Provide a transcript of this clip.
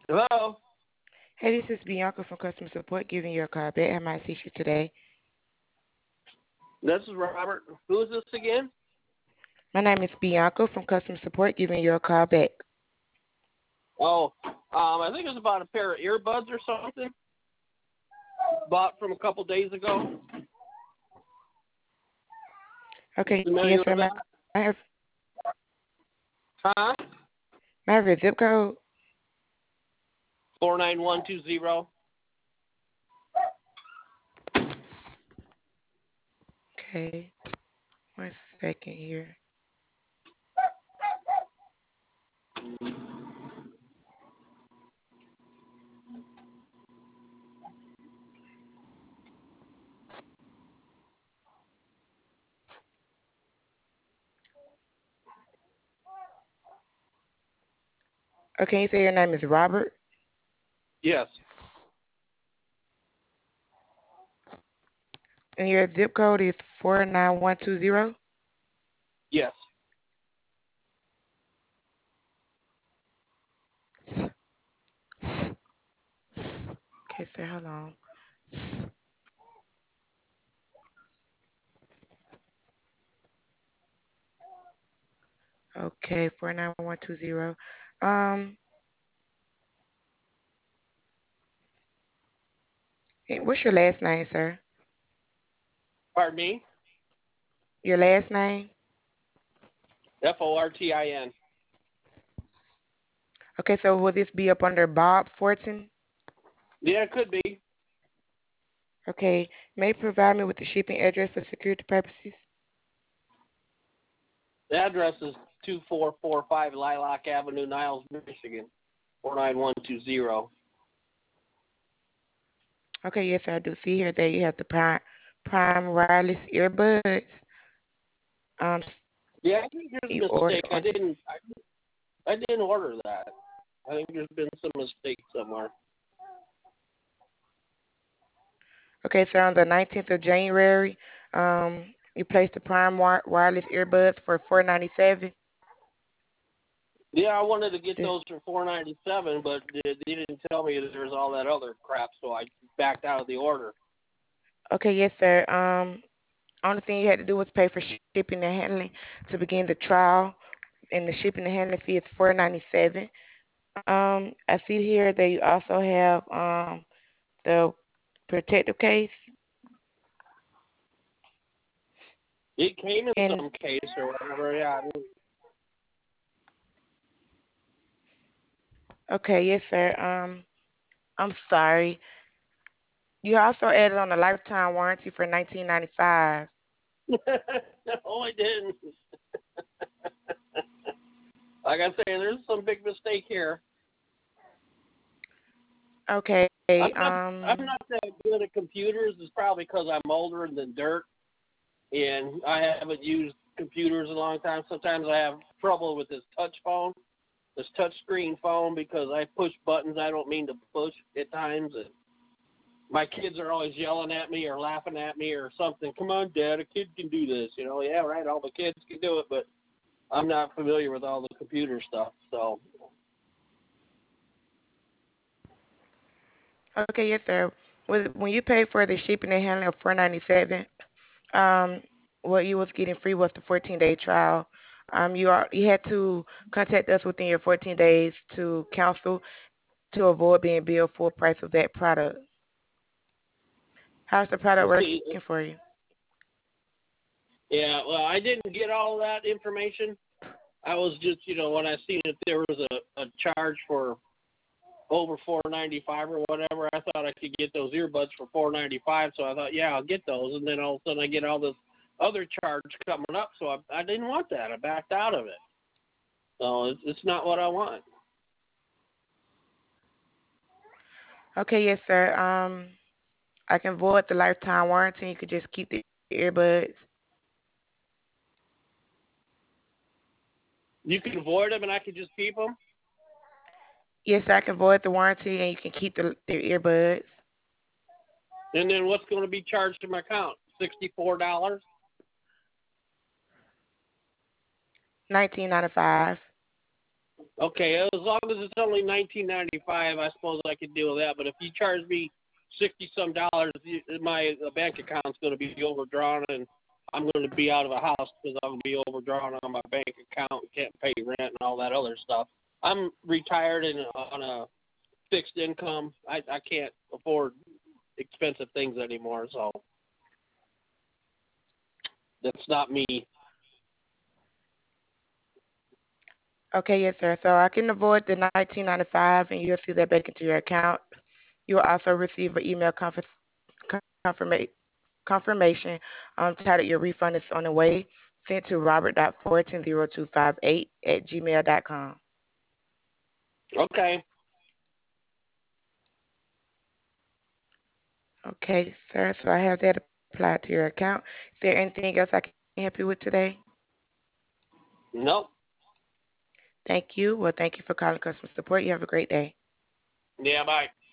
Hello, Hey, this is Bianca from customer support giving you a call back. How may I assist you today? this is Robert. Who is this again? My name is Bianca from customer support giving you a call back. Oh, I think it was about a pair of earbuds or something. Bought from a couple days ago. You Okay, yes, familiar sir. with May that? I have, Huh? may I have your zip code? 49120. Okay, one second here. Okay, you say your name is Robert, Yes. and your zip code is 49120. Yes. Okay, sir, hold on. Okay, 49120. Um, what's your last name, sir? Pardon me? Your last name? Fortin. Okay, so will this be up under Bob Fortin? Yeah, it could be. Okay, may you provide me with the shipping address for security purposes? The address is 2445 Lilac Avenue, Niles, Michigan. 49120. Okay, yes, I do see here that you have the Prime wireless earbuds. Um, Yeah, I think there's you a ordered mistake. I on. didn't. I didn't order that. I think there's been some mistake somewhere. Okay, so on the 19th of January, you placed the Prime wireless earbuds for 497. Yeah, I wanted to get This, those for 497, but they didn't tell me that there's all that other crap, so I backed out of the order. okay, yes, sir. Only thing you had to do was pay for shipping and handling to begin the trial, and the shipping and handling fee is 497. I see here that you also have the protective case, It came in and some case or whatever. Yeah. okay, yes, sir. I'm sorry. You also added on a lifetime warranty for 1995. No, I didn't. Like I say, there's some big mistake here. Okay. I'm not that good at computers. It's probably because I'm older than dirt, and I haven't used computers in a long time. Sometimes I have trouble with this touch screen phone, because I push buttons I don't mean to push at times. And my kids are always yelling at me or laughing at me or something. Come on, Dad, a kid can do this. Yeah, right. All the kids can do it, but I'm not familiar with all the computer stuff. So, Okay, yes, sir. When you paid for the shipping and handling of 497, um, what you was getting free was the 14-day trial. You had to contact us within your 14 days to cancel to avoid being billed full price of that product. How's the product let's see. working for you? Yeah, well, I didn't get all that information. I was just, when I seen that there was a charge for over 495 or whatever, I thought I could get those earbuds for 495. So I thought, yeah, I'll get those, and then all of a sudden I get all this other charge coming up. So I didn't want that. I backed out of it. So it's not what I want. Okay, yes, sir. I can void the lifetime warranty. You could just keep the earbuds. You can avoid them, and I can just keep them. Yes, sir, I can void the warranty and you can keep the earbuds. And then what's going to be charged to my account? $64. 1995. Okay, as long as it's only $19.95, I suppose I could deal with that. But if you charge me $60-some, my bank account's going to be overdrawn, and I'm going to be out of a house because I'm going to be overdrawn on my bank account, can't pay rent and all that other stuff. I'm retired and on a fixed income. I can't afford expensive things anymore, so that's not me. Okay, yes, sir. So I can avoid the $19.95, and you'll see that back into your account. You will also receive an email confirma- confirmation titled "Your refund is on the way," sent to robert.fortin0258@gmail.com. Okay. Okay, sir. So I have that applied to your account. Is there anything else I can help you with today? Nope. Thank you. Well, thank you for calling customer support. You have a great day. Yeah, bye.